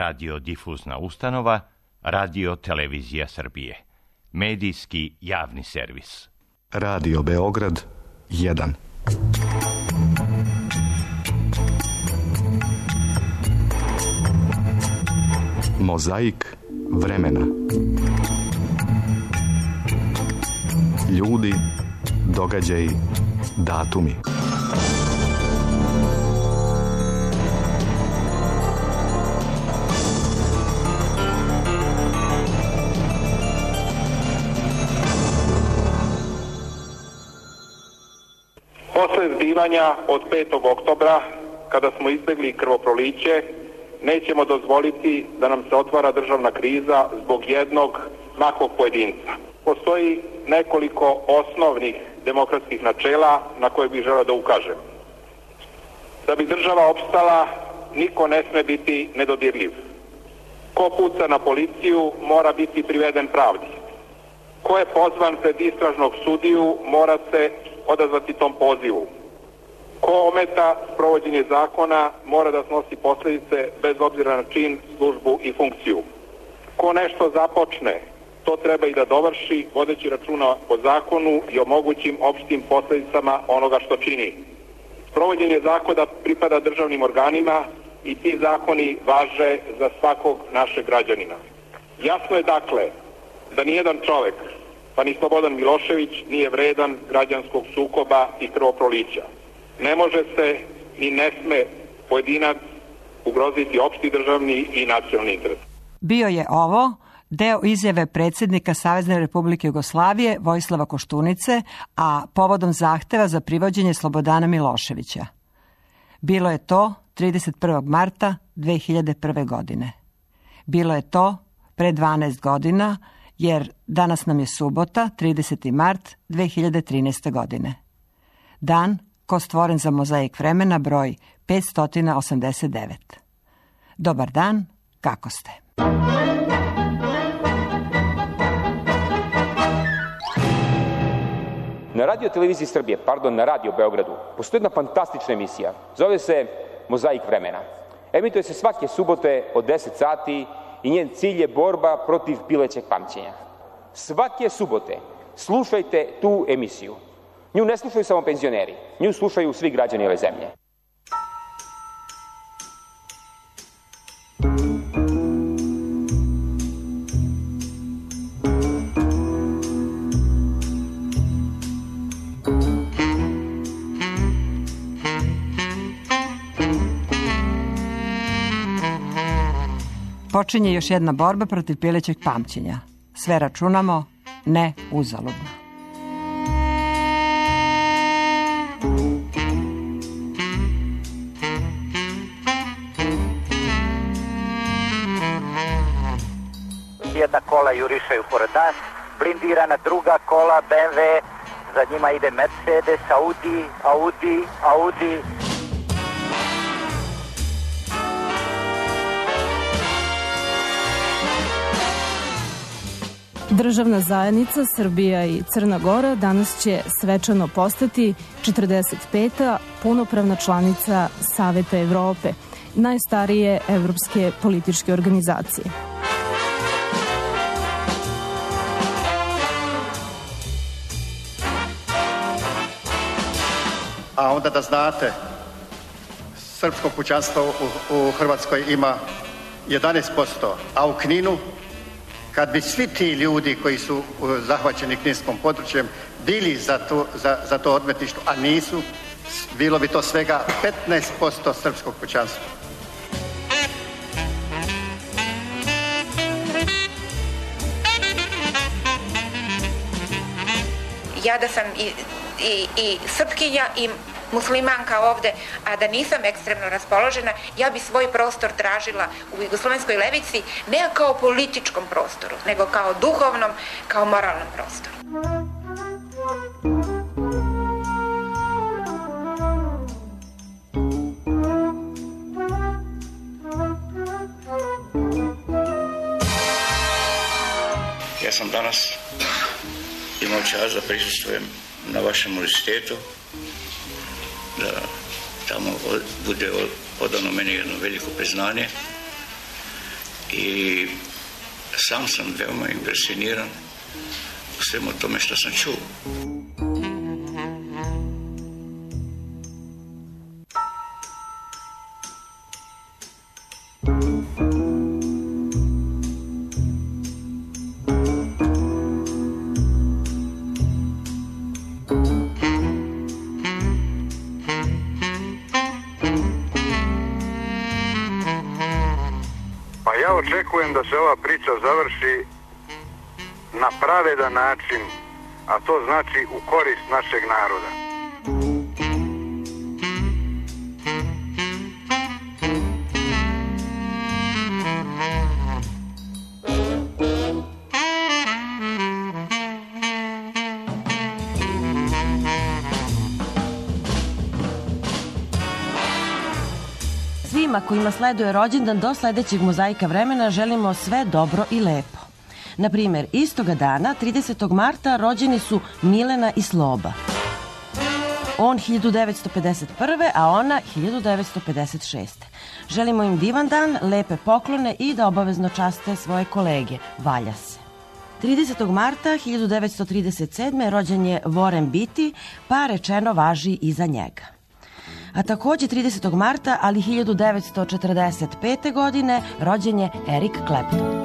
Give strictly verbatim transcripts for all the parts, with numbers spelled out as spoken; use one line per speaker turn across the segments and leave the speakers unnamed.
radiodifuzna ustanova Radio Televizija Srbije. Medijski javni servis.
Radio Beograd jedan. Mozaik vremena. Ljudi, događaji, datumi.
Posle zbivanja od petog oktobra, kada smo izbegli krvoproliće, nećemo dozvoliti da nam se otvara državna kriza zbog jednog makog pojedinca. Postoji nekoliko osnovnih demokratskih načela na koje bih želeo da ukažem. Da bi država opstala, niko ne sme biti nedodirljiv. Ko puca na policiju mora biti priveden pravdi. Ko je pozvan pred istražnog sudiju mora se odazvati tom pozivu. Ko ometa sprovođenje zakona mora da snosi posljedice bez obzira na čin, službu i funkciju. Ko nešto započne, to treba i da dovrši, vodeći računa o zakonu i o mogućim opštim posljedicama onoga što čini. Sprovođenje zakona pripada državnim organima i ti zakoni važe za svakog našeg građanina. Jasno je dakle da nijedan čovek, pa ni Slobodan Milošević, nije vredan građanskog sukoba i krvoprolića. Ne može se ni ne sme pojedinac ugroziti opšti državni i nacionalni interes.
Bio je ovo deo izjave predsjednika Savezne Republike Jugoslavije Vojislava Koštunice, a povodom zahteva za privođenje Slobodana Miloševića. Bilo je to trideset prvog marta dve hiljade prve. godine. Bilo je to pre dvanaest godina, jer danas nam je subota, trideseti mart dve hiljade trinaeste. godine. Dan ko stvoren za mozaik vremena broj petsto osamdeset devet. Dobar dan, kako ste?
Na Radio Televiziji Srbije, pardon, na Radio Beogradu, postoji jedna fantastična emisija. Zove se Mozaik vremena. Emituje se svake subote od deset sati i njen cilj je borba protiv pilećeg pamćenja. Svake subote slušajte tu emisiju. Nju ne slušaju samo penzioneri, nju slušaju svi građani ove zemlje.
Počinje još jedna borba protiv pilećeg pamćenja. Sve računamo, ne uzaludno.
Jedna kola jurišaju pored nas, blindirana druga kola, B M W, za njima ide Mercedes, Audi, Audi, Audi.
Državna zajednica Srbija i Crna Gora danas će svečano postati četrdeset peta punopravna članica Saveta Evrope, najstarije evropske političke organizacije.
A onda da znate, srpsko pučanstvo u, u Hrvatskoj ima jedanaest posto, a u Kninu, kad bi svi ti ljudi koji su zahvaćeni kninskom područjem bili za to, za, za to odmetništvo, a nisu, bilo bi to svega petnaest posto srpskog pučanstva.
Ja da sam i, i, i srpkinja i muslimanka ovde, a da nisam ekstremno raspoložena, ja bi svoj prostor tražila u jugoslovenskoj levici ne kao političkom prostoru, nego kao duhovnom, kao moralnom prostoru.
Ja sam danas imao čast da prisustvujem na vašem univerzitetu, da tamo bude odano meni jedno veliko priznanje i sam sam veoma impresioniran u svemu tome što sam čuo.
Ja očekujem da se ova priča završi na pravedan način, a to znači u korist našeg naroda.
Svima kojima sleduje rođendan do sledećeg mozaika vremena želimo sve dobro i lepo. Na primer, istoga dana, tridesetog marta, rođeni su Milena i Sloba. On hiljadu devetsto pedeset prve. a ona hiljadu devetsto pedeset šeste. Želimo im divan dan, lepe poklone i da obavezno časte svoje kolege. Valja se. tridesetog marta hiljadu devetsto trideset sedme. rođen je Warren Beatty, pa rečeno važi i za njega. A takođe tridesetog marta, ali hiljadu devetsto četrdeset pete. godine, rođen je Eric Clapton.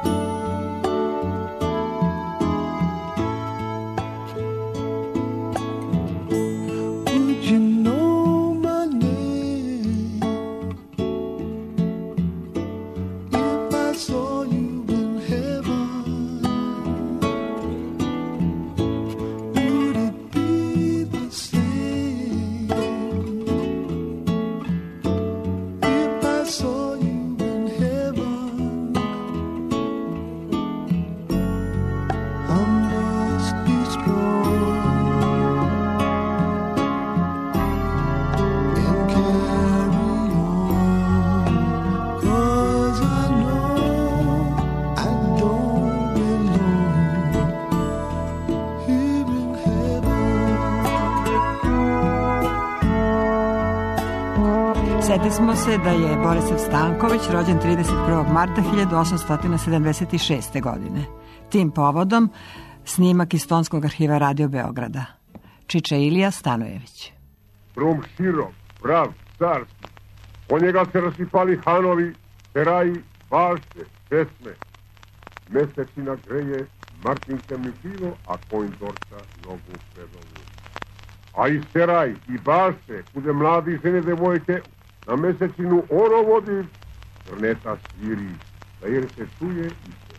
Sjetili smo se da je Borislav Stanković rođen trideset prvog marta hiljadu osamsto sedamdeset šeste. godine. Tim povodom snimak iz Tonskog arhiva Radio Beograda. Čiče Ilija Stanojević.
Rum širok, prav, carski. Po njega se rasipali hanovi, teraji, bašte, česme. Mesečina greje Martinke Mikilo, a konj dorca nogu predovu. A i teraj, i bašte, kude mladi žene devojke na mesečinu oro vodi, trneta sviri, da jer se čuje i se.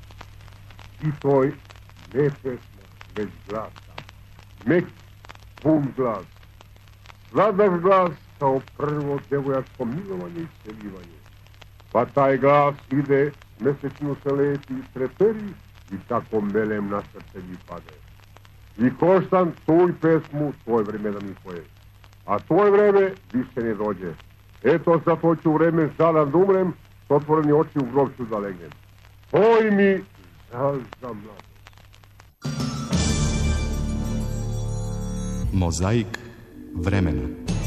I toj ne pesma, već glasa. Mek, pun glas. Sladak glas kao prvo devojačko milovanje i selivanje. Pa taj glas ide, mesečinu se leti i treperi i tako melem na srce mi pade. I koštan tuj pesmu tvoj vreme da mi poje. A tvoj vreme više ne dođe. Eto zato ću vreme žalan da umrem, s otvoreni oči u grob ću da legnem. Poj mi žal za mladost.
Mozaik vremena.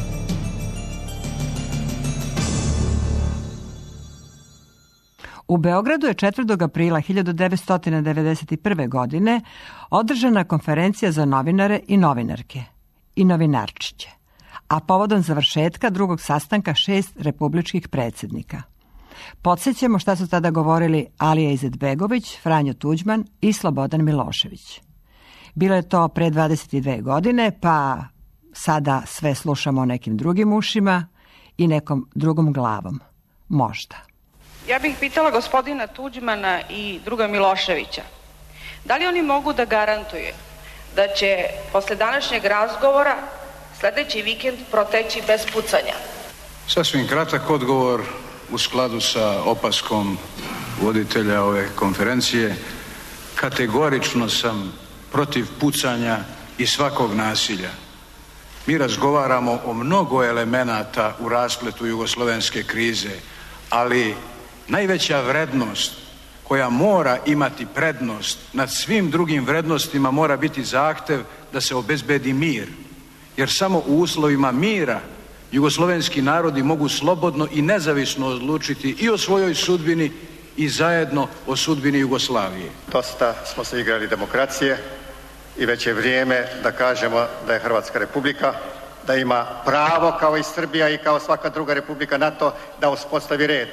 U Beogradu je četvrtog aprila hiljadu devetsto devedeset prve. godine održana konferencija za novinare i novinarke i novinarčiće, a povodom završetka drugog sastanka šest republičkih predsjednika. Podsjećamo šta su tada govorili Alija Izetbegović, Franjo Tuđman i Slobodan Milošević. Bilo je to pre dvadeset dve godine, pa sada sve slušamo nekim drugim ušima i nekom drugom glavom. Možda.
Ja bih pitala gospodina Tuđmana i druga Miloševića, da li oni mogu da garantuju da će posle današnjeg razgovora sledeći vikend proteći bez pucanja?
Sasvim kratak odgovor u skladu sa opaskom voditelja ove konferencije. Kategorično sam protiv pucanja i svakog nasilja. Mi razgovaramo o mnogo elemenata u raspletu jugoslovenske krize, ali najveća vrednost koja mora imati prednost nad svim drugim vrednostima mora biti zahtev da se obezbedi mir. Jer samo u uslovima mira jugoslovenski narodi mogu slobodno i nezavisno odlučiti i o svojoj sudbini i zajedno o sudbini Jugoslavije.
Dosta smo se igrali demokracije i već je vrijeme da kažemo da je Hrvatska republika, da ima pravo kao i Srbija i kao svaka druga republika na to da uspostavi red.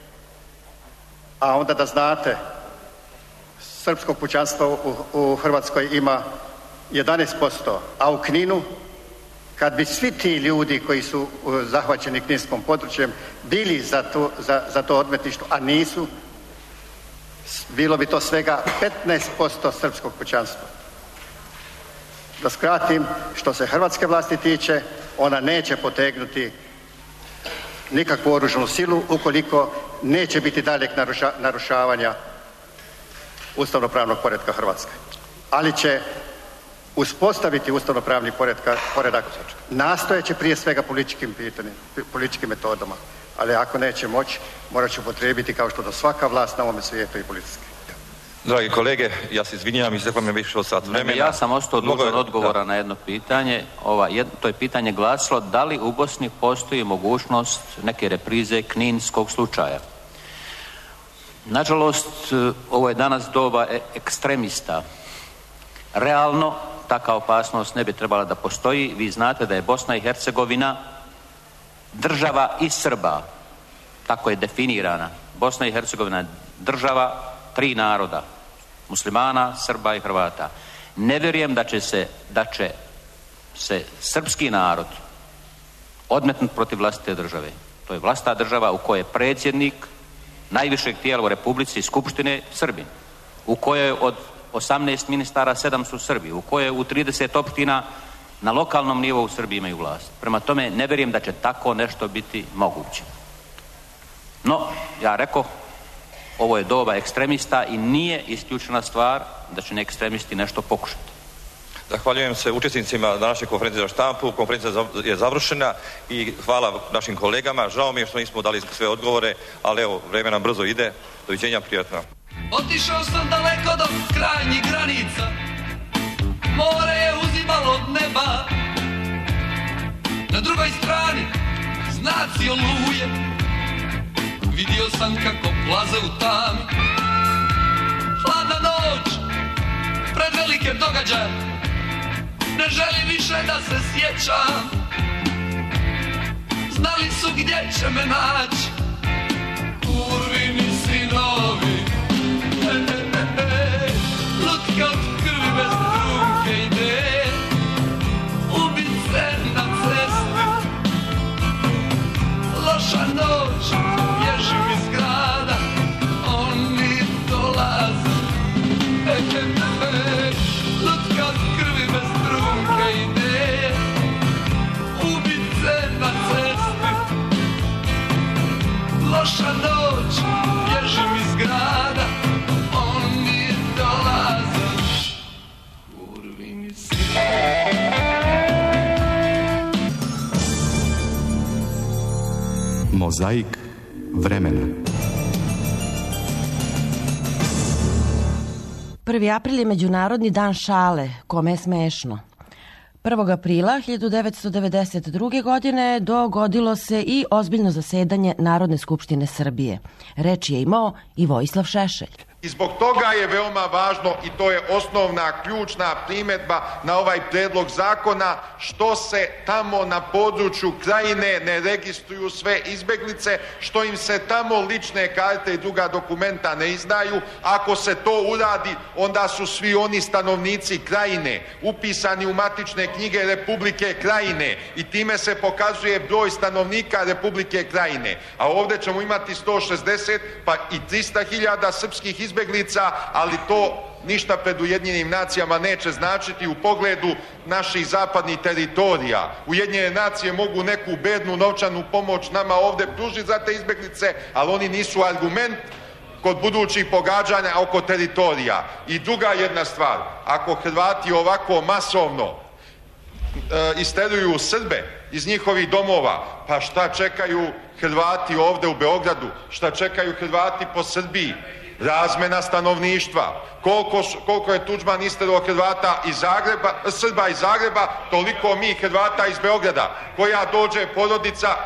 A onda da znate, srpsko pučanstvo u, u Hrvatskoj ima jedanaest posto, a u Kninu, kad bi svi ti ljudi koji su zahvaćeni kninskom područjem bili za to, za, za to odmetništvo, a nisu, bilo bi to svega petnaest posto srpskog pučanstva. Da skratim, što se hrvatske vlasti tiče, ona neće potegnuti nikakvu oružanu silu ukoliko neće biti daljeg naruša, narušavanja ustavnopravnog poretka Hrvatske. Ali će uspostaviti ustavnopravni poretka, poredak nastojeće prije svega političkim pitanjem, političkim metodama. Ali ako neće moći, morat će upotrijebiti kao što do svaka vlast na ovome svijetu i policijski.
Dragi kolege, ja se izvinjam, isteklo mi je više od sat vremena.
Ja sam ostao dužan odgovora da. na jedno pitanje. Ova, jedno, to je pitanje glasilo da li u Bosni postoji mogućnost neke reprize kninskog slučaja. Nažalost, ovo je danas doba ekstremista. Realno, taka opasnost ne bi trebala da postoji. Vi znate da je Bosna i Hercegovina država i Srba. Tako je definirana. Bosna i Hercegovina je država tri naroda, muslimana, Srba i Hrvata. Ne vjerujem da će se, da će se srpski narod odmetnuti protiv vlastite države. To je vlastita država u kojoj je predsjednik najvišeg tijela u Republici i Skupštine Srbin, u kojoj od osamnaest ministara sedam su Srbi, u kojoj u trideset opština na lokalnom nivou Srbi imaju vlast. Prema tome ne vjerujem da će tako nešto biti moguće. No, ja rekao, ovo je doba ekstremista i nije isključena stvar da će ne ekstremisti nešto pokušati.
Zahvaljujem se učesnicima današnje konferencije za štampu. Konferencija je završena i hvala našim kolegama. Žao mi je što nismo dali sve odgovore, ali evo, vreme nam brzo ide. Doviđenja, prijatno.
Otišao sam daleko do krajnjih granica, more je uzimalo od neba, na drugoj strani znaci oluje, vidio sam kako plaze u tami. Hladna noć, pred velike događaje, ne želim više da se sjećam. Znali su gdje će me naći Urvini sinovi. E, e, e, lutka od krvi bez ruke ide, ubice na cesti. Loša noć, bježim iz grada, oni dolaze. E, e, e, lutka od krvi bez ruke ide, ubice na cesti. Loša noć, bježim iz grada, oni dolaze. Urvini sinovi.
Mozaik vremena.
prvi april je Međunarodni dan šale, kome je smešno. prvog aprila hiljadu devetsto devedeset druge. godine dogodilo se i ozbiljno zasedanje Narodne skupštine Srbije. Reč je imao i Vojislav Šešelj.
I zbog toga je veoma važno, i to je osnovna ključna primjedba na ovaj predlog zakona, što se tamo na području Krajine ne registruju sve izbjeglice, što im se tamo lične karte i druga dokumenta ne izdaju. Ako se to uradi, onda su svi oni stanovnici Krajine upisani u matične knjige Republike Krajine i time se pokazuje broj stanovnika Republike Krajine. A ovdje ćemo imati sto šezdeset pa i trista hiljada srpskih izbjeglica, izbjeglica, ali to ništa pred Ujedinjenim nacijama neće značiti u pogledu naših zapadnih teritorija. Ujedinjene nacije mogu neku bednu novčanu pomoć nama ovdje pružiti za te izbjeglice, ali oni nisu argument kod budućih pogađanja oko teritorija. I druga jedna stvar, ako Hrvati ovako masovno e, isteruju Srbe iz njihovih domova, pa šta čekaju Hrvati ovdje u Beogradu, šta čekaju Hrvati po Srbiji? Razmena stanovništva. Koliko, koliko je Tuđman isterao Hrvata iz Zagreba, Srba iz Zagreba, toliko mi Hrvata iz Beograda. Koja dođe porodica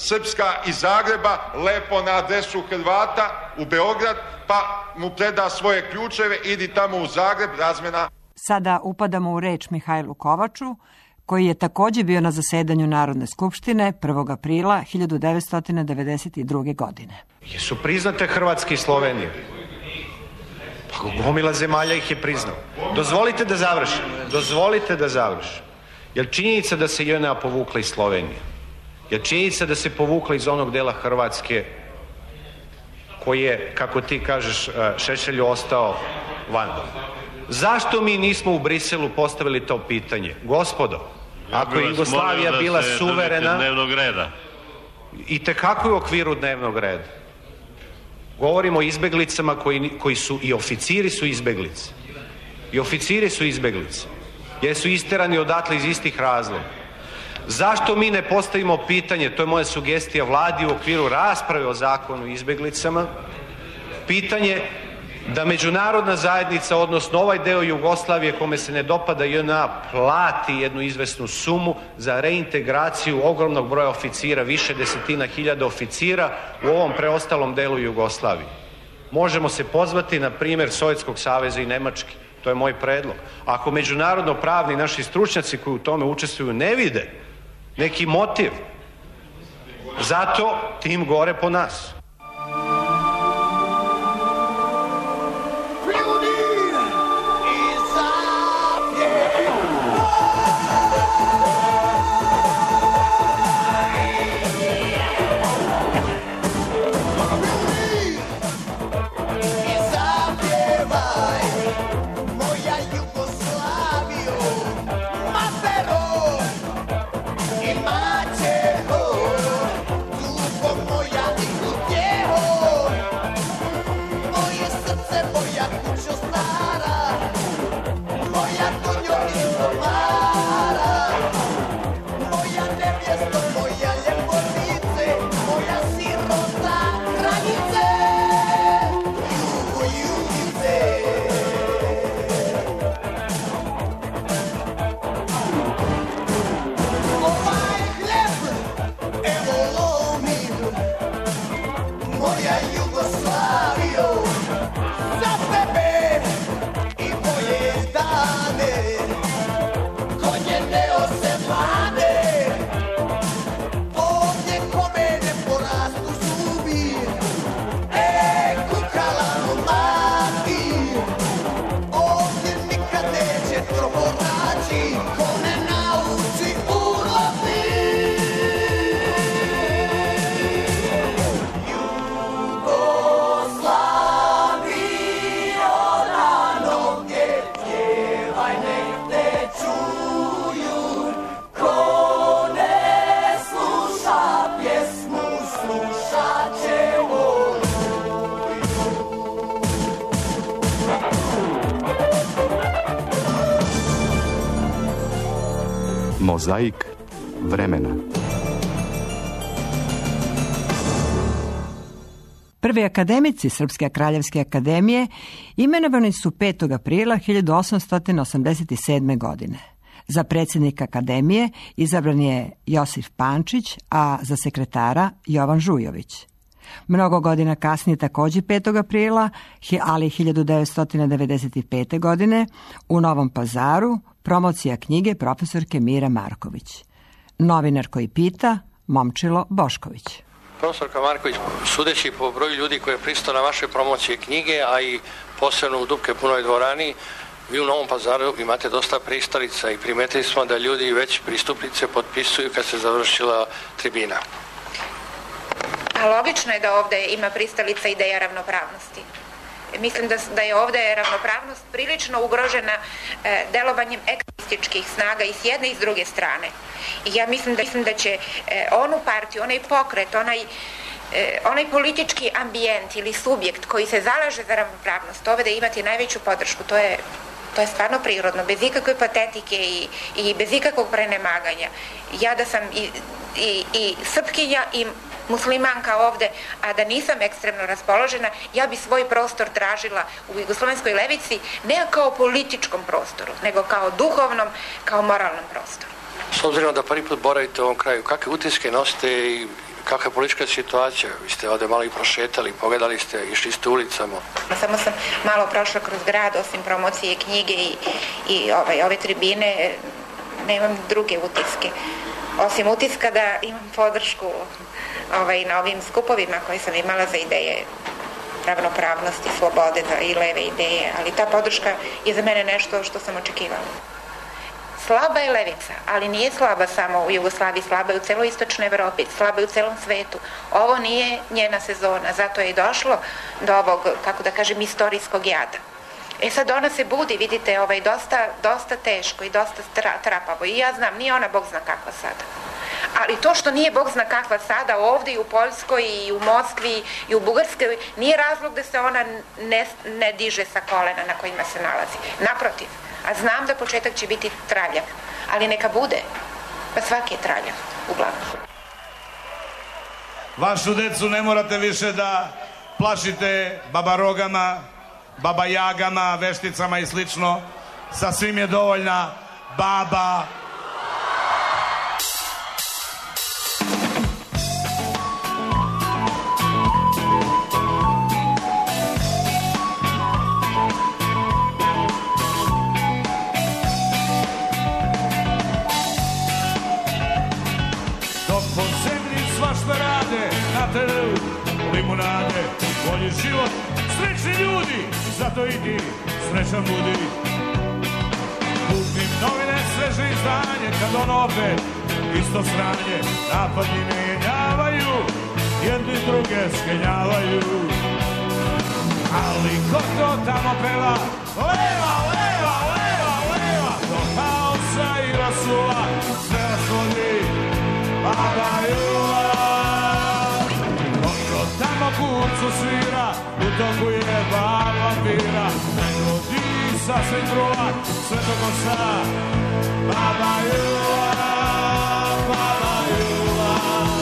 Srpska iz Zagreba lepo na adresu Hrvata u Beograd, pa mu preda svoje ključeve, idi tamo u Zagreb, razmena.
Sada upadamo u reč Mihajlu Kovaču, koji je takođe bio na zasedanju Narodne skupštine prvog aprila hiljadu devetsto devedeset druge. godine.
Jesu priznate Hrvatske i Slovenije? Pa gomila zemalja ih je priznao. Dozvolite da završim. Dozvolite da završim. Jer činjenica da se J N A povukla iz Slovenije, jer činjenica da se povukla iz onog dela Hrvatske koji je, kako ti kažeš, Šešelju ostao van. Zašto mi nismo u Briselu postavili to pitanje? Gospodo, ako je Jugoslavija bila suverena, i tekako je u okviru dnevnog reda. Govorimo o izbeglicama koji, koji su, i oficiri su izbeglice. I oficiri su izbeglice. Jer su isterani odatle iz istih razloga. Zašto mi ne postavimo pitanje, to je moja sugestija vladi u okviru rasprave o zakonu o izbeglicama, pitanje da međunarodna zajednica, odnosno ovaj deo Jugoslavije kome se ne dopada J N A, plati jednu izvesnu sumu za reintegraciju ogromnog broja oficira, više desetina hiljada oficira u ovom preostalom delu Jugoslavije. Možemo se pozvati na primjer Sovjetskog saveza i Nemačke. To je moj predlog. Ako međunarodno pravni naši stručnjaci koji u tome učestvuju ne vide neki motiv, zato tim gore po nas.
Mozaik vremena.
Prvi akademici Srpske kraljevske akademije imenovani su petog aprila hiljadu osamsto osamdeset sedme. godine. Za predsjednika akademije izabran je Josif Pančić, a za sekretara Jovan Žujović. Mnogo godina kasnije, također petog aprila, ali hiljadu devetsto devedeset pete. godine, u Novom Pazaru, promocija knjige profesorke Mire Marković. Novinar koji pita, Momčilo Bošković.
Profesorka Marković, sudeći po broju ljudi koji je pristao na vaše promocije knjige, a i posebno u Dupke punoj dvorani, vi u Novom Pazaru imate dosta pristalica i primetili smo da ljudi već pristupnice potpisuju kad se završila tribina.
A logično je da ovde ima pristalica ideja ravnopravnosti. Mislim da, da je ovde ravnopravnost prilično ugrožena e, delovanjem ekstremističkih snaga i s jedne i s druge strane. I ja mislim da, mislim da će e, onu partiju, onaj pokret, onaj, e, onaj politički ambijent ili subjekt koji se zalaže za ravnopravnost ovde imati najveću podršku. To je, to je stvarno prirodno, bez ikakve patetike i, i bez ikakvog prenemaganja. Ja da sam i, i, i srpkinja i muslimanka ovde, a da nisam ekstremno raspoložena, ja bi svoj prostor tražila u jugoslovenskoj levici ne kao političkom prostoru, nego kao duhovnom, kao moralnom prostoru.
S obzirom da prvi put boravite u ovom kraju, kakve utiske nosite i kakva je politička situacija? Vi ste ovde malo i prošetali, pogledali ste, išli ste ulicama.
Samo sam malo prošla kroz grad, osim promocije knjige i, i ovaj, ove tribine, nemam druge utiske. Osim utiska da imam podršku ovaj, na ovim skupovima koje sam imala za ideje ravnopravnosti, slobode za i leve ideje, ali ta podrška je za mene nešto što sam očekivala. Slaba je levica, ali nije slaba samo u Jugoslaviji, slaba je u celoj istočnoj Evropi, slaba je u celom svetu. Ovo nije njena sezona, zato je i došlo do ovog, kako da kažem, istorijskog jada. E sad ona se budi, vidite, ovaj, dosta, dosta teško i dosta tra, trapavo. I ja znam, nije ona Bog zna kakva sada. Ali to što nije Bog zna kakva sada ovdje i u Poljskoj i u Moskvi i u Bugarskoj nije razlog da se ona ne, ne diže sa kolena na kojima se nalazi. Naprotiv, a znam da početak će biti traljav, ali neka bude, pa svaki je traljav, uglavnom.
Vašu decu ne morate više da plašite babarogama, babajagama, vešticama i slično. Sasvim je dovoljna baba. Dok po zemlji svašta rade, na terenu limunade, bolji život, srećni ljudi, zato i ti srećan budi. Putnim novine sveže izdanje, kad ono opet isto sranje, napadi mijenjavaju, jedni druge skenjavaju. Ali ko to tamo peva, leva, leva, leva, leva, do haosa i rasula, sve nas vodi Baba Jula. Ko tamo kurcu svira, u toku je bar vampira, nego di sasvim trula, sve to kosa Baba Jula, Baba Jula.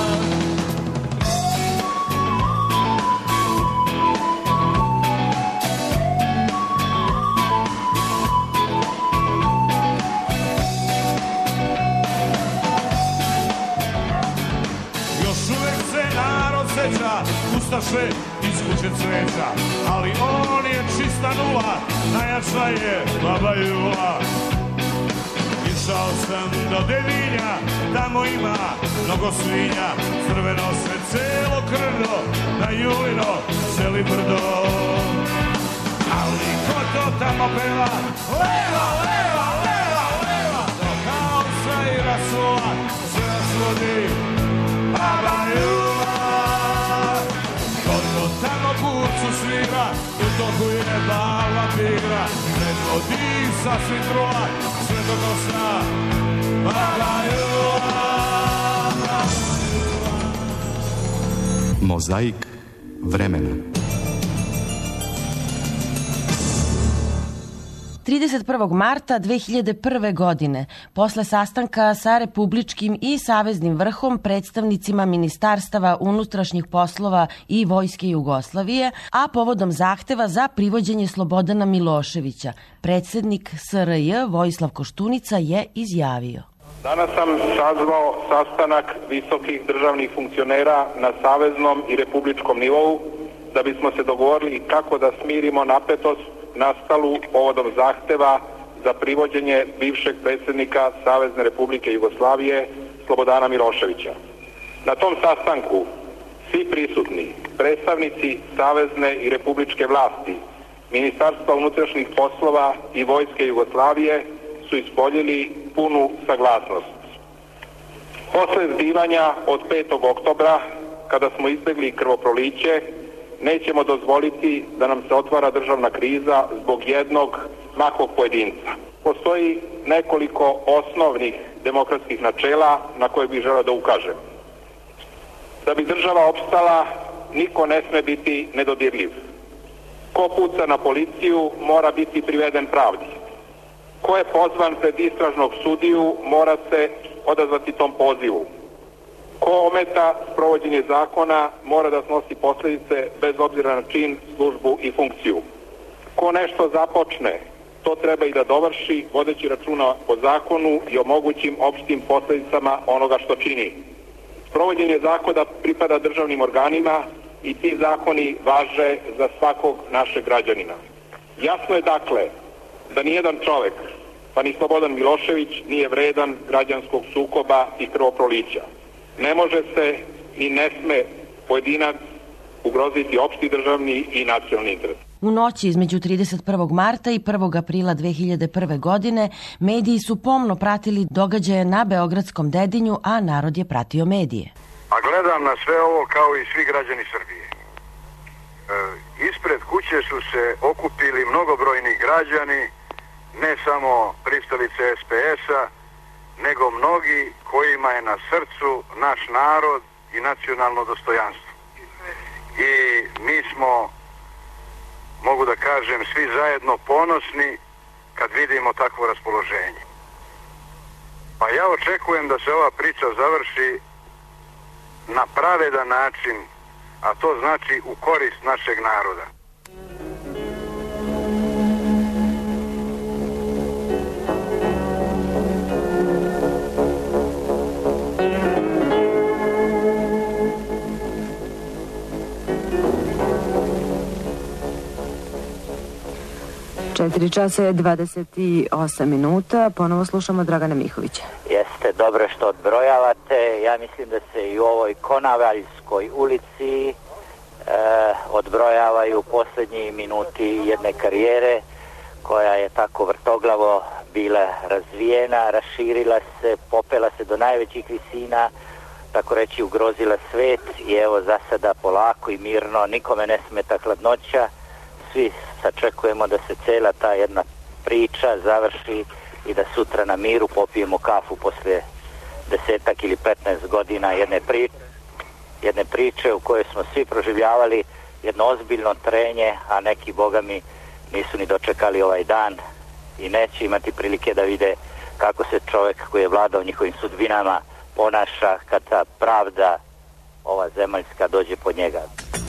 Seća, ustaše iz kuće cveća, ali on je čista nula, najjača je Baba Jula. Išao sam do Devinja, tamo ima mnogo svinja, crveno se celo krdo, na Julino celi brdo. Ali ko to tamo peva, leva, leva, leva, leva, do haosa i rasula, sve nas vodi Baba Jula. Tamo kurcu svira, u toku je bar vampira, nego di sasvim trula, sve to kosa Baba Jula.
Mozaik vremena.
trideset prvog marta dve hiljade prve. godine, posle sastanka sa republičkim i saveznim vrhom, predstavnicima ministarstava unutrašnjih poslova i Vojske Jugoslavije, a povodom zahteva za privođenje Slobodana Miloševića, predsednik S R J Vojislav Koštunica je izjavio:
Danas sam sazvao sastanak visokih državnih funkcionera na saveznom i republičkom nivou da bismo se dogovorili kako da smirimo napetost nastalu povodom zahteva za privođenje bivšeg predsjednika Savezne Republike Jugoslavije Slobodana Miloševića. Na tom sastanku svi prisutni predstavnici savezne i republičke vlasti, Ministarstva unutrašnjih poslova i Vojske Jugoslavije su ispoljili punu saglasnost. Posle zbivanja od petog oktobra, kada smo izbegli krvoproliće, nećemo dozvoliti da nam se otvara državna kriza zbog jednog makog pojedinca. Postoji nekoliko osnovnih demokratskih načela na koje bih želeo da ukažem. Da bi država opstala, niko ne sme biti nedodirljiv. Ko puca na policiju mora biti priveden pravdi. Ko je pozvan pred istražnog sudiju mora se odazvati tom pozivu. Ko ometa sprovođenje zakona mora da snosi posljedice bez obzira na čin, službu i funkciju. Ko nešto započne, to treba i da dovrši, vodeći računa o zakonu i o mogućim opštim posljedicama onoga što čini. Sprovođenje zakona pripada državnim organima i ti zakoni važe za svakog našeg građanina. Jasno je dakle da nijedan čovek, pa ni Slobodan Milošević, nije vredan građanskog sukoba i krvoprolića. Ne može se i ne sme pojedinac ugroziti opšti državni i nacionalni interes.
U noći između trideset prvog marta i prvog aprila dve hiljade prve. godine mediji su pomno pratili događaje na Beogradskom Dedinju, a narod je pratio medije.
A gledam na sve ovo kao i svi građani Srbije. E, ispred kuće su se okupili mnogobrojni građani, ne samo pristalice es pe es-a, nego mnogi kojima je na srcu naš narod i nacionalno dostojanstvo. I mi smo, mogu da kažem, svi zajedno ponosni kad vidimo takvo raspoloženje. Pa ja očekujem da se ova priča završi na pravedan način, a to znači u korist našeg naroda.
četiri časa je dvadeset osam minuta. Ponovo slušamo Dragana Mihovića.
Jeste, dobro što odbrojavate. Ja mislim da se i u ovoj Konavaljskoj ulici e, odbrojavaju posljednji minuti jedne karijere koja je tako vrtoglavo bila razvijena, raširila se, popela se do najvećih visina, tako reći ugrozila svet i evo za sada polako i mirno, nikome ne smeta hladnoća. Svi sačekujemo da se cela ta jedna priča završi i da sutra na miru popijemo kafu poslije desetak ili petnaest godina jedne, pri, jedne priče u kojoj smo svi proživljavali jedno ozbiljno trenje, a neki, boga mi, nisu ni dočekali ovaj dan i neće imati prilike da vide kako se čovjek koji je vladao njihovim sudbinama ponaša kad ta pravda, ova zemaljska, dođe po njega.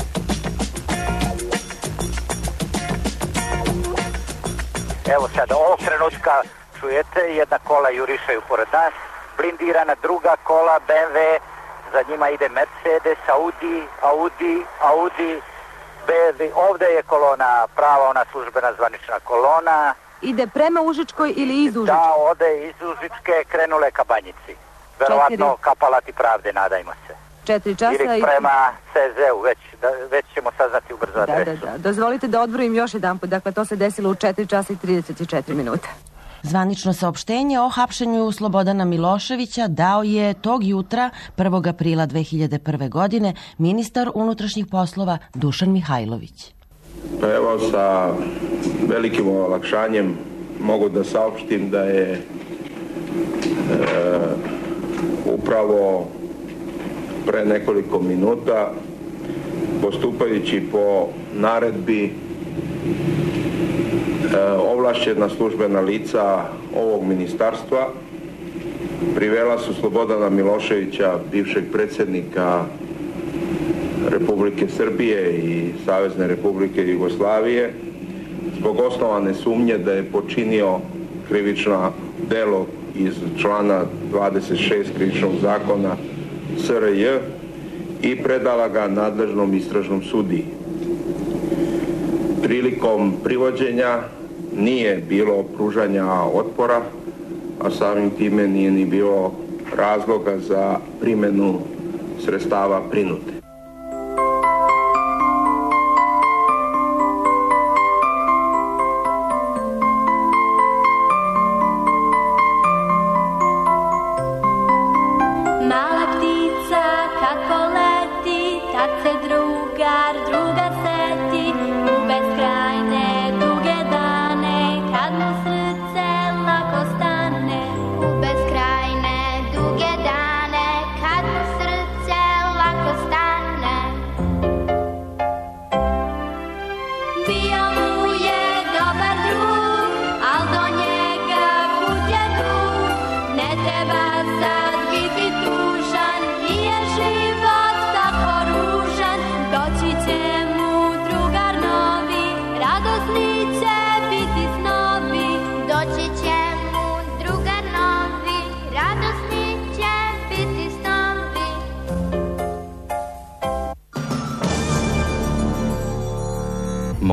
Evo sad, ovog trenutka čujete, jedna kola jurišaju pored nas, blindirana druga kola, be em ve, za njima ide Mercedes, Audi, Audi, Audi, be em ve, ovde je kolona, prava ona službena zvanična kolona.
Ide prema Užičkoj ili iz Užičke?
Da, ode iz Užičke, krenule ka Banjici. Verovatno ka Palati pravde, nadajmo se.
Četiri časa
ili prema ce zeu, već, da, već ćemo saznati ubrzo adresu.
Da, da, da. Dozvolite da odbrojim još jedan put. Dakle, to se desilo u četiri časa i trideset četiri minuta.
Zvanično saopštenje o hapšenju Slobodana Miloševića dao je tog jutra, prvog aprila dve hiljade prve. godine, ministar unutrašnjih poslova Dušan Mihajlović.
Pa evo, sa velikim olakšanjem mogu da saopštim da je e, upravo pre nekoliko minuta, postupajući po naredbi, ovlašćena službena lica ovog ministarstva privela su Slobodana Miloševića, bivšeg predsjednika Republike Srbije i Savezne Republike Jugoslavije, zbog osnovane sumnje da je počinio krivično delo iz člana dvadeset šest krivičnog zakona es er je i predala ga nadležnom istražnom sudiji. Prilikom privođenja nije bilo pružanja otpora, a samim time nije ni bilo razloga za primjenu sredstava prinude.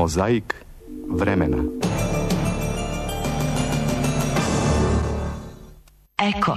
Mozaik vremena.
Eko.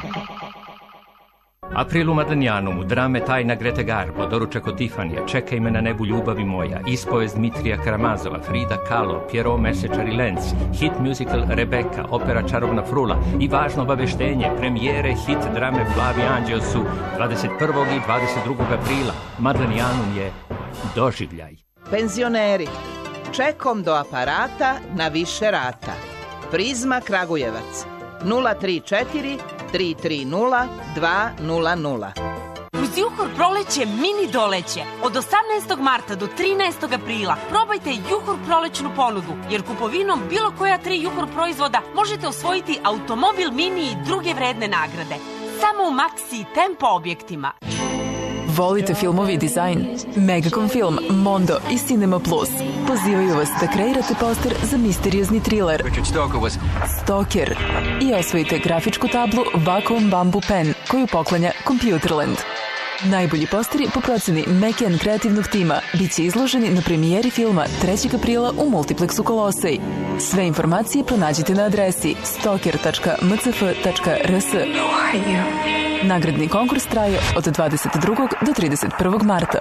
Aprilu Madanjanomu, drame Tajna Grete Garbo, doručak od Tifanija, Čekaj me na nebu ljubavi moja, ispovest Dmitrija Karamazova, Frida Kahlo, Pierrot Mesečar i Lenz, hit musical Rebeka, opera Čarobna frula i važno obaveštenje, premijere hit drame Plavi anđeo su dvadeset prvog i dvadeset drugog aprila. Madanjanum je doživljaj.
Penzioneri, čekom do aparata na više rata. Prizma Kragujevac, nula tri četiri tri tri nula dva nula nula.
Uz Juhor proleće mini doleće. Od osamnaestog marta do trinaestog aprila probajte Juhor prolećnu ponudu, jer kupovinom bilo koja tri Juhor proizvoda možete osvojiti automobil mini i druge vredne nagrade. Samo u Maxi i Tempo objektima.
Volite filmovi i dizajn? Megacom Film, Mondo i Cinema Plus pozivaju vas da kreirate poster za misteriozni thriller Stalker i osvojite grafičku tablu Vacuum Bamboo Pen koju poklanja Computerland. Najbolji posteri po proceni Mekian kreativnog tima bit će izloženi na premijeri filma trećeg aprila u Multiplexu Kolosej. Sve informacije pronađite na adresi stalker tačka m c f tačka r s. Nagradni konkurs traje od dvadeset drugog do trideset prvog marta.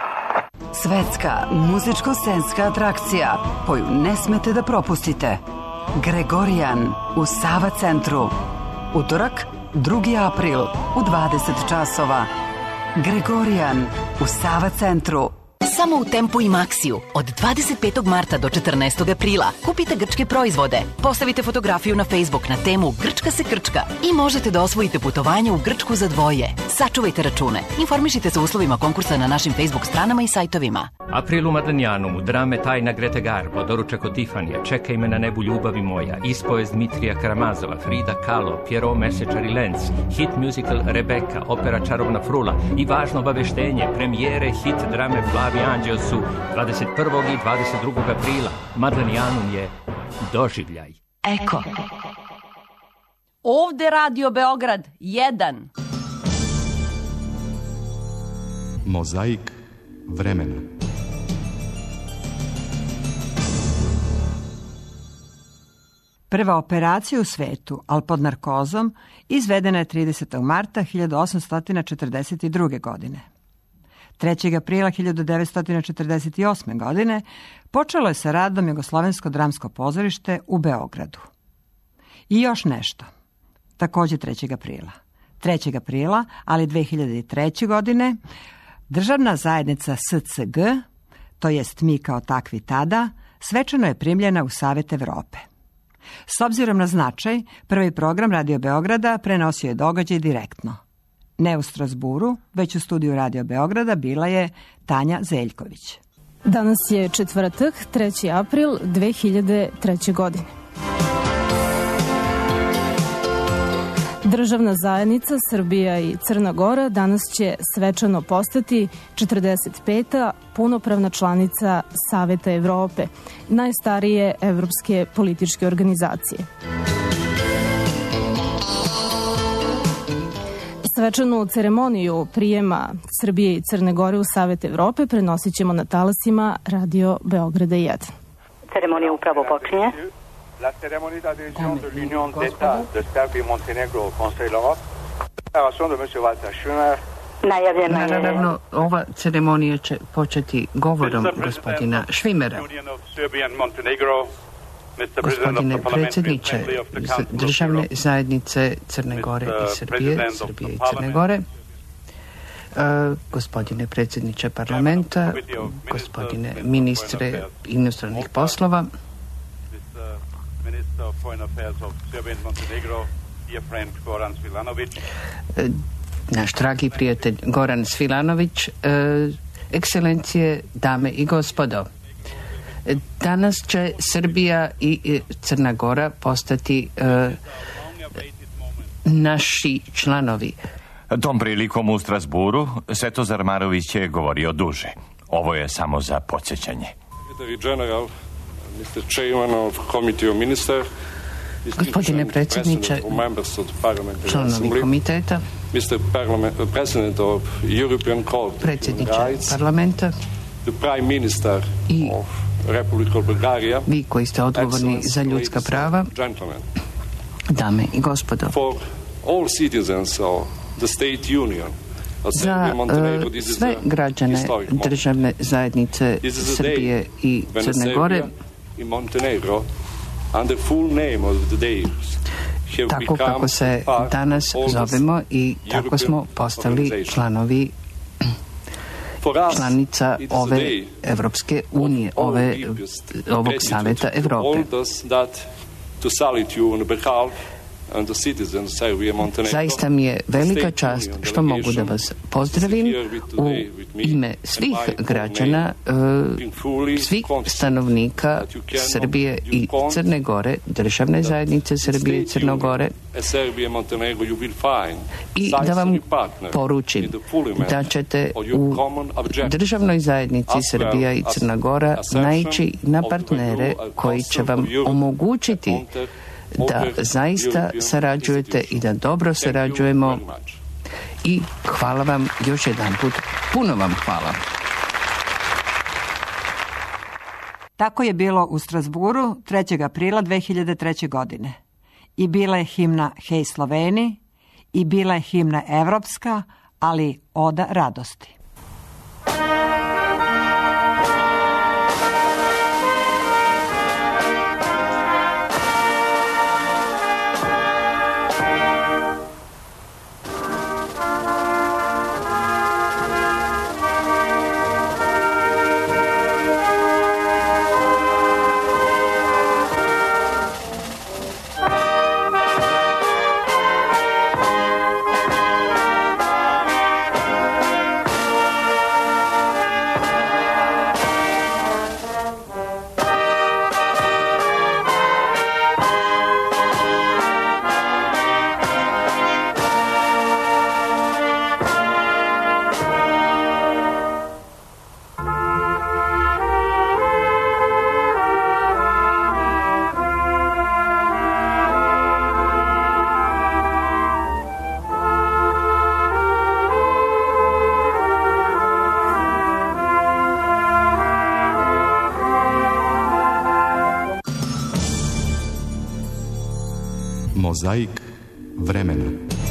Svetska muzičko-scenska atrakcija koju ne smete da propustite. Gregorijan u Sava centru. Utorak, drugi april u dvadeset časova. Gregorijan u Sava centru.
Samo u Tempu i Maxiju od dvadeset petog marta do četrnaestog aprila kupite grčke proizvode, postavite fotografiju na Facebook na temu Grčka se krčka i možete da osvojite putovanje u Grčku za dvoje. Sačuvajte račune. Informišite se o uslovima konkursa na našim Facebook stranama i sajtovima.
Aprilu Madanjanomu, drame Tajna Grete Garbo, doručak od Tifanija, Čekaj me na nebu ljubavi moja, ispovest Dmitrija Karamazova, Frida Kahlo, Pierrot Mesečar i Lenz, hit musical Rebeka, opera Čarobna frula i važno obaveštenje, premijere hit drame Plavi anđeo su dvadeset prvog i dvadeset drugog aprila. Madanjanum je doživljaj.
Eko.
Ovde Radio Beograd jedan.
Mozaik vremena.
Prva operacija u svetu, ali pod narkozom, izvedena je tridesetog marta hiljadu osamsto četrdeset druge. godine. trećeg aprila hiljadu devetsto četrdeset osme. godine počelo je sa radom Jugoslovensko dramsko pozorište u Beogradu. I još nešto, takođe trećeg aprila. trećeg aprila, ali dve hiljade treće. godine, Državna zajednica S C G, to jest mi kao takvi tada, svečano je primljena u Savet Evrope. S obzirom na značaj, prvi program Radio Beograda prenosio je događaj direktno. Ne u Strasburu, već u studiju Radio Beograda bila je Tanja Zeljković.
Danas je četvrtak, treći april dve hiljade treće. godine. Državna zajednica Srbija i Crna Gora danas će svečano postati četrdeset peta punopravna članica Saveta Evrope, najstarije evropske političke organizacije. Svečanu ceremoniju prijema Srbije i Crne Gore u Savet Evrope prenosit ćemo na talasima Radio Beograda jedan.
Ceremonija upravo počinje.
La cérémonie d'adhésion de l'Union d'État de Serbie et Monténégro au Conseil de l'Europe. Déclaration de monsieur Walter Schumer.
Naravno, ova ceremonija će početi govorom gospodina Švimera. Gospodine predsjedniče Državne zajednice Crne Gore i Srbije, Srbije i Crne Gore, Uh, gospodine predsjedniče parlamenta, gospodine ministre inostranih poslova, naš dragi prijatelj Goran Svilanović, ekscelencije, dame i gospodo. Danas će Srbija i Crna Gora postati naši članovi.
Tom prilikom u Strasburu Svetozar Marović je govorio duže. Ovo je samo za podsjećanje.
Gospodine predsjedniče, članovi komiteta, predsjedniče parlamenta i Vi koji ste odgovorni za ljudska prava, dame i gospodo, za uh, sve građane državne zajednice Srbije i Crne Gore, tako kako se danas zovemo i tako smo postali članovi članica ove Evropske unije, ove, ovog Saveta Evrope. Zaista mi je velika čast što mogu da vas pozdravim u ime svih građana, svih stanovnika Srbije i Crne Gore, državne zajednice Srbije i Crnogore, i da vam poručim da ćete u državnoj zajednici Srbija i Crna Gora naići na partnere koji će vam omogućiti da zaista sarađujete i da dobro sarađujemo, i hvala vam još jedan put. Puno vam hvala.
Tako je bilo u Strasburu trećeg aprila dve hiljade treće. godine. I bila je himna Hej Sloveni, i bila je himna evropska, ali oda radosti.
Mozaik vremena.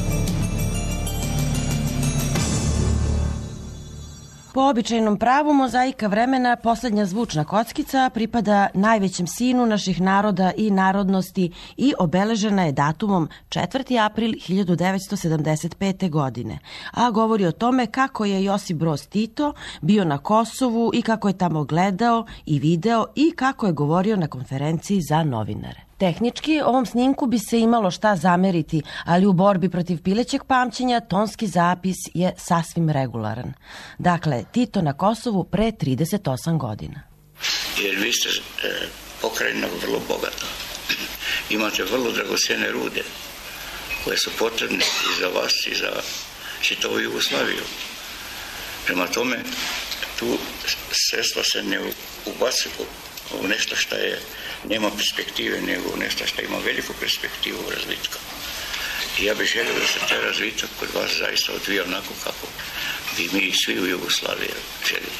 Po običajnom pravu mozaika vremena, posljednja zvučna kockica, pripada najvećem sinu naših naroda i narodnosti i obeležena je datumom četvrti april hiljadu devetsto sedamdeset pete. godine, a govori o tome kako je Josip Broz Tito bio na Kosovu i kako je tamo gledao i video i kako je govorio na konferenciji za novinare. Tehnički, ovom snimku bi se imalo šta zameriti, ali u borbi protiv pilećeg pamćenja tonski zapis je sasvim regularan. Dakle, Tito na Kosovu pre trideset osam godina.
Jer vi ste e, pokrajina vrlo bogata. Imate vrlo dragocjene rude koje su potrebne i za vas i za čitavu Jugoslaviju. Prema tome, tu sredstva se ne ubacuju u nešto što je nema perspektive, nego u nešto što ima veliku perspektivu razvitka. I ja bih želio da se taj razvitak kod vas zaista odvija onako kako bi mi svi u Jugoslaviji željeli.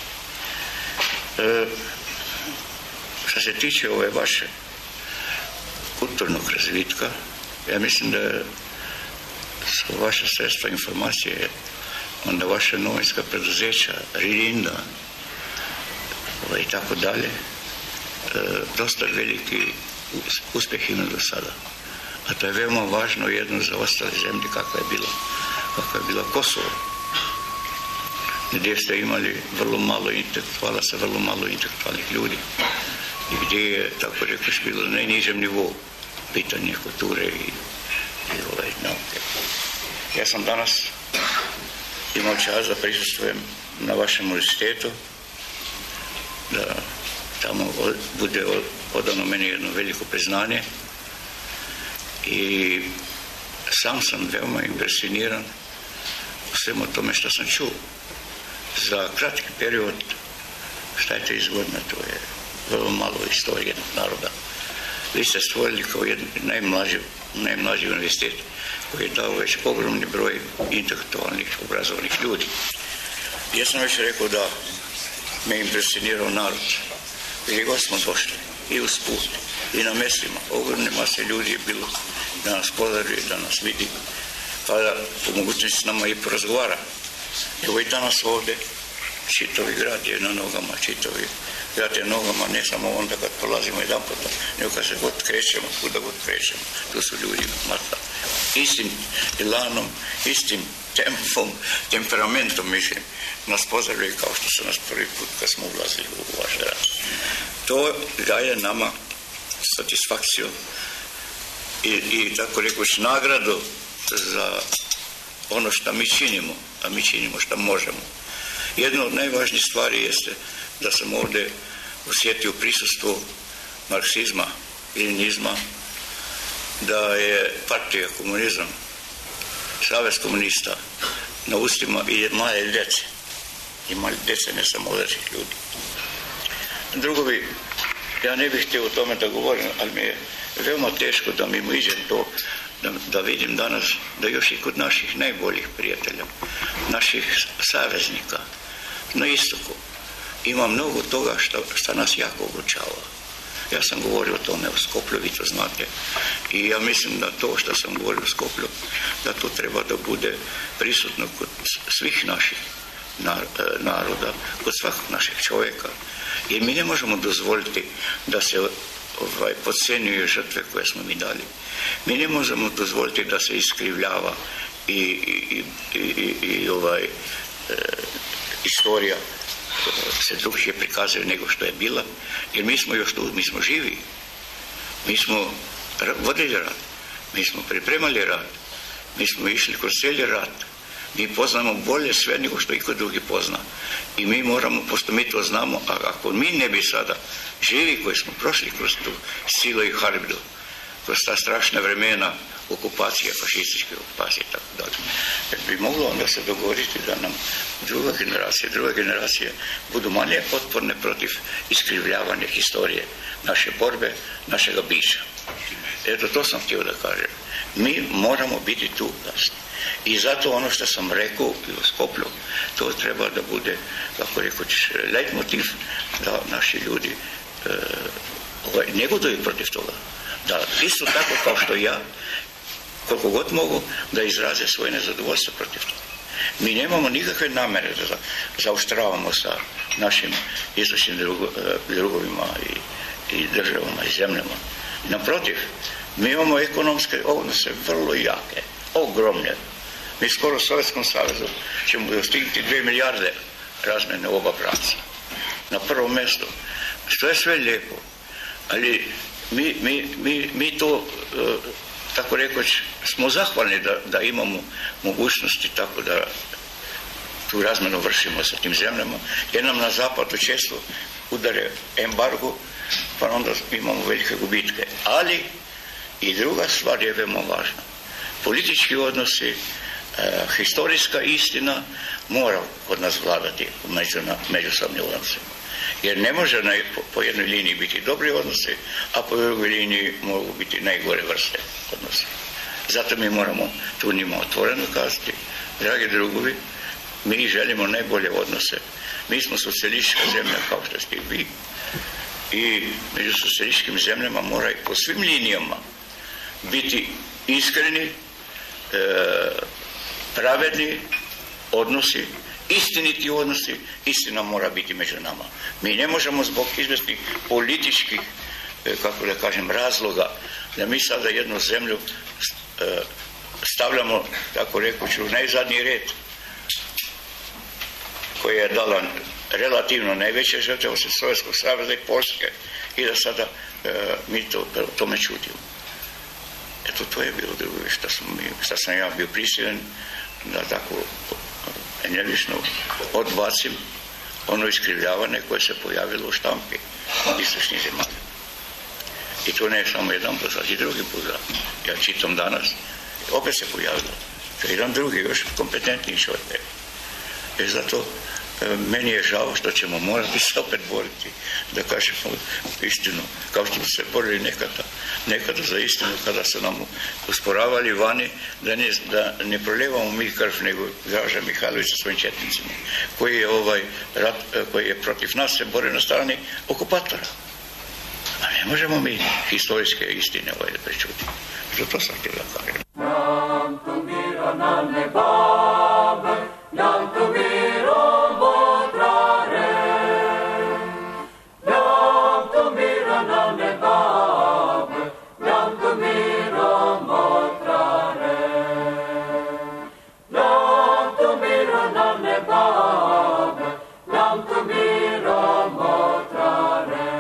E, što se tiče ove vaše kulturnog razvitka, ja mislim da su vaše sredstva informacije, onda vaše novinska preduzeća, Rilinda i tako dalje, dosta veliki uspjeh ima do sada. A to je veoma važno jedno za ostale zemlje kakva je bila, kakva je bila Kosovo, gdje ste imali vrlo malo intelektualaca, vrlo malo intelektualnih ljudi i gdje je, tako rekoš, bilo na najnižem nivou pitanje kulture i, i ovaj, nauke. Ja sam danas imao čast da prisustvujem na vašem univerzitetu, da tamo bude odano meni jedno veliko priznanje i sam sam veoma impresioniran u svemu tome što sam čuo. Za kratki period, šta je to izgodno, to je vrlo malo istorije jednog naroda. Vi ste stvorili kao jedan najmlađi, najmlađi univerzitet koji je dao već ogromni broj intelektualnih, obrazovanih ljudi. Ja sam već rekao da me impresionirao narod Gdje god smo došli, i uz put, i na mjestima, ogromne mase ljudi je bilo da nas pozdravi, da nas vidi, pa da po mogućnosti s nama i porazgovara. Evo i danas ovdje, čitavi grad je na nogama, čitavi grad je na nogama, ne samo onda kad prolazimo jedan puta, nego kad se god krećemo, kuda god krećemo, tu su ljudi mrtva. Istim elanom, istim tempom, temperamentom, mislim, nas pozdravljaju kao što su nas prvi put kad smo ulazili u vaš grad. To daje nama satisfakciju i, i tako rekoć nagradu za ono što mi činimo, a mi činimo što možemo. Jedna od najvažnijih stvari jeste da sam ovdje osjetio prisustvo marksizma, leninizma, da je partija komunizam, savez komunista na ustima i male djece. I male djece, ne samo odraslih ljudi. Drugovi, ja ne bih htio o tome da govorim, ali mi je veoma teško da mi iđem to, da, da vidim danas da još i kod naših najboljih prijatelja, naših saveznika na istoku, ima mnogo toga što, što nas jako ogorčava. Ja sam govorio o tome u Skoplju, vi to znate. I ja mislim da to što sam govorio u Skoplju, da to treba da bude prisutno kod svih naših naroda, kod svakog našeg čovjeka. Jer mi ne možemo dozvoliti da se ovaj, podcenjuju žrtve koje smo mi dali. Mi ne možemo dozvoliti da se iskrivljava i, i, i, i, i ovaj, e, istorija se drugčije prikazuje nego što je bila, jer mi smo još tu, mi smo živi. Mi smo vodili rat, mi smo pripremali rat, mi smo išli kroz cijeli rat. Mi poznamo bolje sve nego što iko drugi pozna. I mi moramo, pošto mi to znamo, a ako mi ne bi sada živi koji smo prošli kroz tu silu i harbidu, kroz ta strašna vremena okupacije, fašističke okupacije i tako dalje, bi moglo onda se dogovoriti da nam druga generacija, druga generacija budu manje otporne protiv iskrivljavanja historije, naše borbe, našega bića. Eto, to sam htio da kažem. Mi moramo biti tu glasni. I zato ono što sam rekao u Skoplju, to treba da bude, kako rekao ćeš, leitmotiv da naši ljudi e, ovaj, ne goduju protiv toga. Da isto tako kao što ja, koliko god mogu, da izraze svoje nezadovoljstvo protiv toga. Mi nemamo nikakve namere da zaoštravamo sa našim istočnim drugovima i, i državama i zemljama. Naprotiv, mi imamo ekonomske odnose vrlo jake, ogromne. Mi skoro u Sovjetskom savezu ćemo dostignuti dvije milijarde razmjene u oba pravca. Na prvom mjestu. Što je sve lijepo. Ali mi, mi, mi, mi to, tako rekoć, smo zahvalni da, da imamo mogućnosti tako da tu razmjenu vršimo sa tim zemljama, jer nam na zapadu često udare embargo, pa onda imamo velike gubitke. Ali i druga stvar je veoma važna. Politički odnosi, e, historijska istina mora kod nas vladati u međusobnim odnosima. Jer ne može na, po, po jednoj liniji biti dobri odnosi, a po drugoj liniji mogu biti najgore vrste odnosa. Zato mi moramo tu njima otvoreno kazati, dragi drugovi, mi želimo najbolje odnose. Mi smo socijalistička zemlja kao što ste i vi i među socijalističkim zemljama moraju po svim linijama biti iskreni, e, pravedni odnosi, istiniti odnosi, istina mora biti među nama. Mi ne možemo zbog izvjesnih političkih, e, kako da kažem, razloga, da mi sada jednu zemlju e, stavljamo, tako rekuću, u najzadnji red, koja je dala relativno najveće žrtve osim Sovjetskog saveza i Poljske, i da sada e, mi to, tome čutimo. Eto, to je bilo drugo što sam, što sam ja bio prisiljen da tako energično odbacim ono iskrivljavanje koje se pojavilo u štampi istočnih zemalja. I to ne je samo jedan put, ali i drugi put. Ja čitam danas, opet se pojavilo. To je jedan drugi, još kompetentniji čovjek. I zato meni je žao što ćemo morati se opet boriti, da kažemo istinu, kao što smo se borili nekada, nekada za istinu, kada su nam usporavali vani, da ne, da ne prolijevamo mi krv, nego Draža Mihajlović sa svojim četnicima, koji je, ovaj, rat, koji je protiv nas se bore na strani okupatora. A ne možemo mi historijske istine ovaj da pričuti. Zato sam htio da kažem.
Nam tu mira nam ne babe, nam tu mirom otrare. Nam tu mira nam ne babe, nam tu mirom otrare. Nam tu mira nam ne babe, nam tu mirom otrare.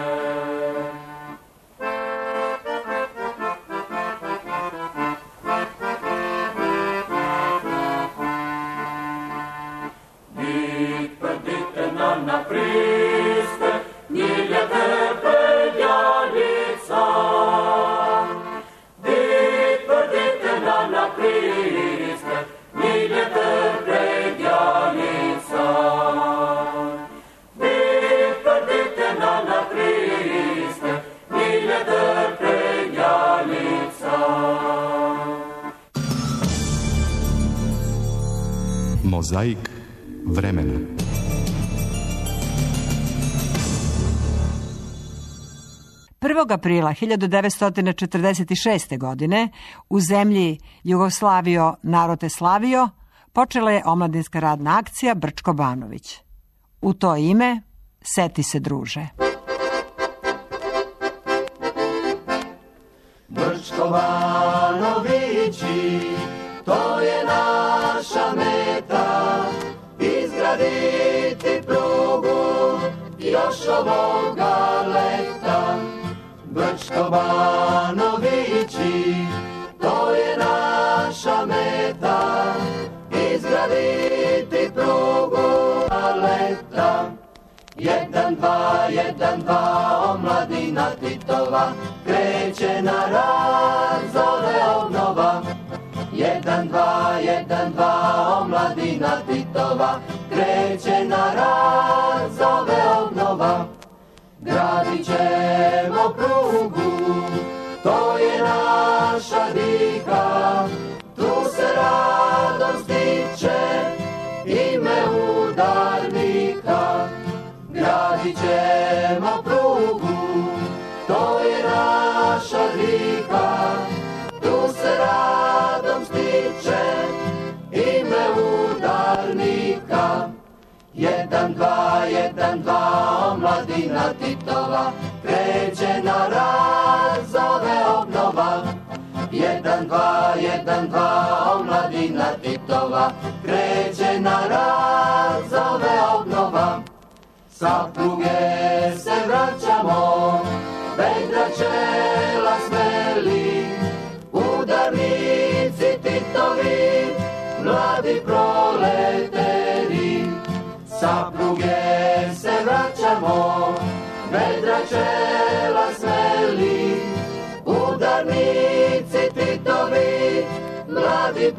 Na priste, miljete predjalica. Vi tvrdite nam na priste, miljete predjalica. Vi tvrdite nam na priste, miljete predjalica.
Mozaik vremena.
prvog aprila hiljadu devetsto četrdeset šeste. godine u zemlji Jugoslavio Narode slavio počela je omladinska radna akcija Brčko Banović. U to ime Seti se druže.
Brčko Banovići, to je naša meta, izgraditi prugu još ovoga leta. Brčko Banovići, to je naša meta, izgraditi prugu leta. Jedan, dva, jedan, dva, omladina Titova kreće na rad, zove obnova. Jedan, dva, jedan, dva, omladina Titova kreće na rad, zove obnova. Gradit ćemo prugu, to je naša dika, tu se radost stiče, ime udarnika. Gradit ćemo prugu, to je naša dika, tu se radost stiče, ime udarnika. Jedan, dva, jedan, dva, omladina Titova kreće na rad, zove obnova. Jedan, dva, jedan, dva, omladina Titova kreće na rad, zove obnova. Sa pruge se vraćamo, vedra čela smeli, udarnici Titovi, mladi proleteri. Sa pruge se vraćamo, vedra čela smeli, udarnici Titovi, mladi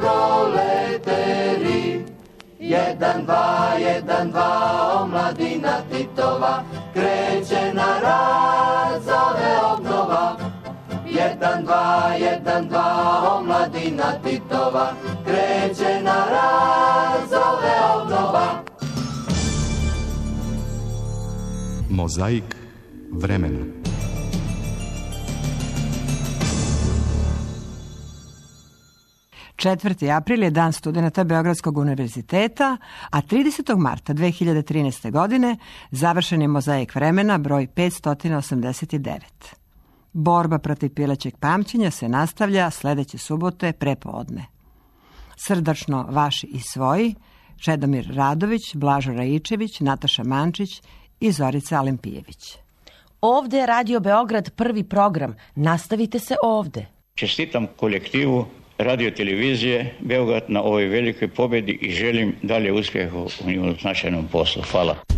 proleteri. Jedan, dva, jedan, dva, omladina Titova kreće na rad, zove obnova. Jedan, dva, jedan, dva, omladina Titova kreće na rad, zove obnova.
Mozaik vremena.
četvrti april je dan studenata Beogradskog univerziteta, a tridesetog marta dve hiljade trinaeste. godine završen je Mozaik vremena broj petsto osamdeset devet. Borba protiv pilećeg pamćenja se nastavlja sledeće subote prepodne. Srdačno vaši i svoji, Čedomir Radović, Blažo Raičević, Nataša Mančić i Zorica Alempijević.
Ovde je Radio Beograd prvi program. Nastavite se ovde.
Čestitam kolektivu radio televizije Beograd na ovoj velikoj pobedi i želim dalje uspjehu u njenom značajnom poslu. Hvala.